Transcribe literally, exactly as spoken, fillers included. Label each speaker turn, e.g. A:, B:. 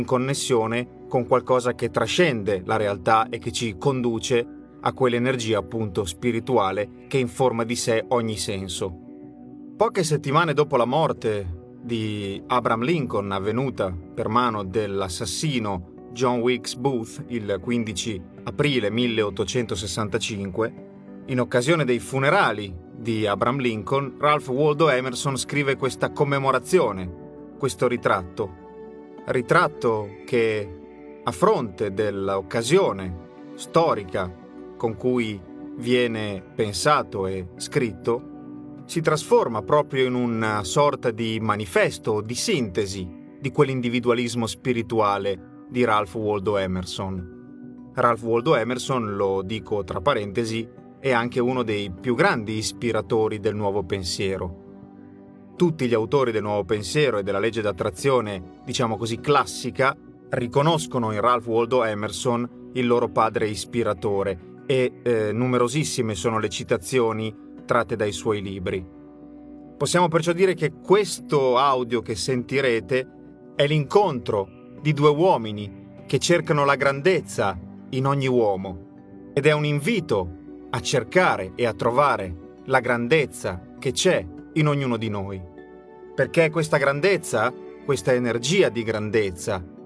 A: in connessione con qualcosa che trascende la realtà e che ci conduce a quell'energia appunto spirituale che informa di sé ogni senso. Poche settimane dopo la morte di Abraham Lincoln, avvenuta per mano dell'assassino John Wilkes Booth il quindici aprile milleottocentosessantacinque, in occasione dei funerali di Abraham Lincoln, Ralph Waldo Emerson scrive questa commemorazione, questo ritratto. Ritratto che, a fronte dell'occasione storica con cui viene pensato e scritto, si trasforma proprio in una sorta di manifesto, di sintesi di quell'individualismo spirituale di Ralph Waldo Emerson. Ralph Waldo Emerson, lo dico tra parentesi, è anche uno dei più grandi ispiratori del nuovo pensiero. Tutti gli autori del nuovo pensiero e della legge d'attrazione, diciamo così, classica, riconoscono in Ralph Waldo Emerson il loro padre ispiratore e eh, numerosissime sono le citazioni tratte dai suoi libri. Possiamo perciò dire che questo audio che sentirete è l'incontro di due uomini che cercano la grandezza in ogni uomo ed è un invito a cercare e a trovare la grandezza che c'è in ognuno di noi. Perché questa grandezza, questa energia di grandezza,